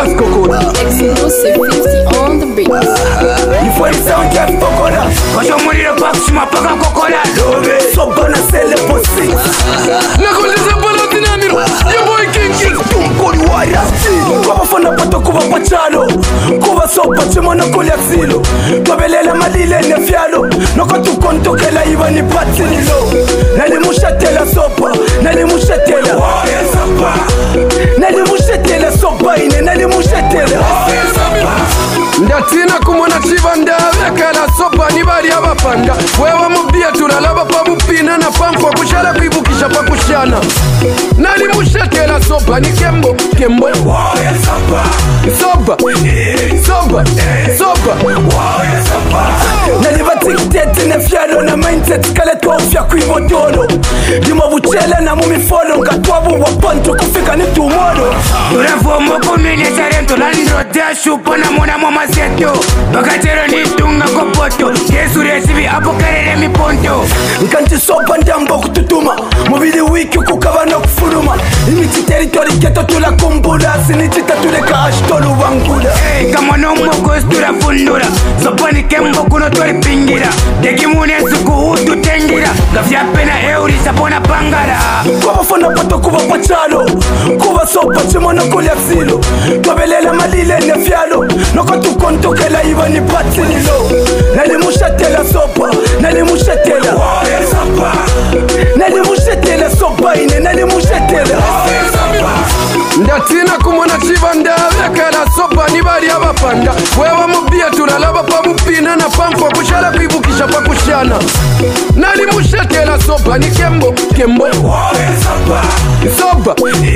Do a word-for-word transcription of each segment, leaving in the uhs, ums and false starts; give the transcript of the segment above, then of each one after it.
Das Coconut. Exclusive fifty on the beat. Il faut une sound Jeff Coconut. Quand je mourir le bac, je m'appelle un coconut. Sobana c'est le possible. La colise Palatinamiro. Your boy King King. Tunkoli waya. Kwa fana pato kuba pachalo. Kuba sopa chimona kuli aksilo. Kwabelela malile ne fialo. Noko tu konto kela iba ni patililo. Nali mushatela sopa. Nali mushatela. Waya sopa. Nali mushatela sopa ine. Nali mushatela. Waya sopa. Ndatina kumona chivanda vekala sopa ni bali abapanda. Wewa mubia tulalaba pa mupina na pampo kushala kuibukisha pa kushana. Nali mushatela sopa ni kembo kembo. Waya sopa. Sopa. Sopa. Sopa. Waya sopa. Nali batikitete ne fialo na mindset kale to ofya kuibotolo. Dimo buchele na mumifolo ngatwabu wapanto kufika ni tumodo. Urafomo kumine sarento landrotea shupo na mona mama seto. Bakatero ni tunga kopoto. Yesu resibi apokarele mi ponto. Nkanti sopa ndambo kututuma. Mubili wiki kukava no kufuruma. Imiti territory keto tula kumbula. Sinitita tuleka ashtolu wangula. Hey, kama no mokos tura fundura. Sopa ni kembo kuno tori pingira. Deki mune suku utu tengira. Gafya pena euri sapona pangara. Kwa fana pato kuba pachalo. Kuba sopa chimona kuli aksilo. Kwabelela malile ne fialo. Noko tu konto kela iba ni patililo. Nali mushatela sopa. Nali mushatela. Waya sopa. Nali mushatela sopa ine. Nali mushatela. Waya sopa. Ndatina kumona chivanda vekala sopa ni bali abapanda. Wewa mubia tulalaba pa mupina na pampo kushala kuibukisha pa kushana. Nali mushatela sopa ni kembo kembo. Waya sopa. Sopa.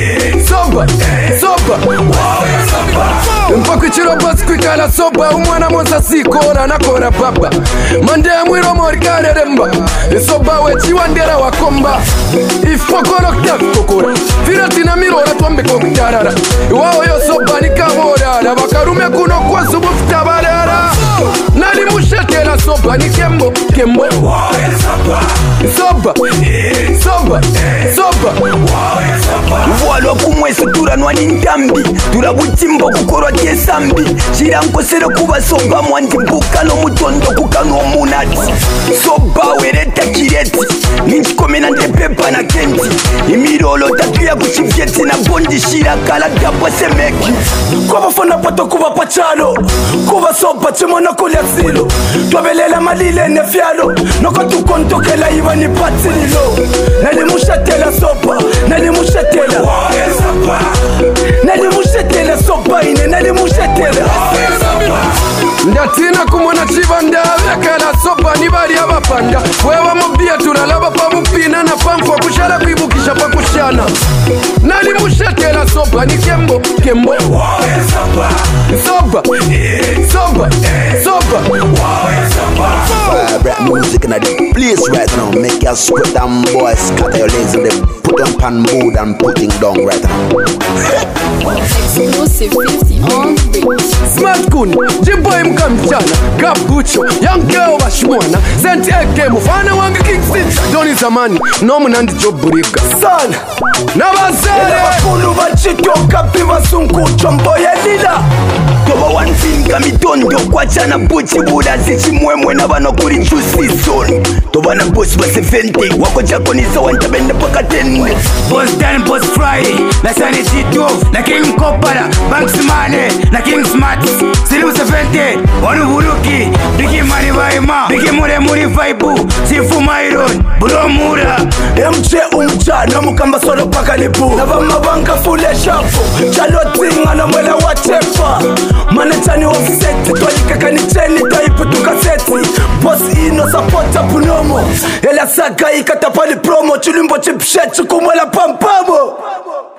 Sopa. Sopa. Waya sopa. Mpaka chiroba skwikala sopa umwana monsa sikora nakora papa. Mande mwiro morikane remba. Sopa wechiwandera wakomba. Ifokoro ktafi kokora. Firatina mirora tuambe kokutarara. Iwao yo sopa nikamorara. Bakarume kuno kwa subu fitabarara. Nali mushatela sopa ni kembo kembo. Waya sopa. Sopa. Sopa. Sopa. Waya sopa. Vualo kumweso turanwa nintambi. Turabutimbo kukorwa tiesambi. Shirankosero kuba sopa mwandi mbuka no mutondo kukano munati. Sopa wereta kireti. Ninchikomena ndepepa na kenti. Imirolo tatu ya kuchivyeti na bondi shira kala dabwa semeki. Kwa fana pato kuba pachalo. Kuba sopa chimona kuli aksilo. Kwabelela malile ne fialo. Noko tu konto kela iba ni patililo. Nali mushatela sopa. Nali mushatela. Waya sopa. Nali mushatela sopa ine. Nali mushatela. Waya sopa. Ndatina kumona chivanda vekala sopa ni bali abapanda. Wewa mubia tulalaba pa mupina na pampo kushala kuibukisha pa kushana. Nali mushatela sopa ni kembo kembo. Waya sopa. Sopa. Sopa. Sopa. Waya sopa. Rap music in the place right now. Make your spread them boys scatter your legs and they put them pan mood and putting down right now. Exclusive fifty on the beat. Smart Kun, Jimboy mkamchana, Kabucho, Young Girl bashmwana, Senti Eke mufana wange King Stitch, Doni zamani, nomu nandi job burika. Sana. Nabasare. Bakulu bachito kapi basunku chombo ya lila. Toba one thing kamitondo kwa chana buchi buda zichi mwemwe na bano kuri juicy zone. Toba na boss basi vente wako chako ni sawa ntabende paka tenne. Boss Dan, Boss Friday, la Sanity twelve, la King Kopara, Banks Mane, la King Smart, Silu Sevente, Wanu Buruki, Biki Mari Vaima, Biki Mure Muri Vaibu, Sifu Myron, Bro Mura, M J umchana mukamba solo paka lipu. Naba mabanka fule shafu. Charlotte ngana mwela wachefa. Manechani offset. Twalika kanicheni taipu tukaseti. Boss ino supporta punomo. Ela saka ikatapali promo. Chulimbo chipshet chukumwela pampamo.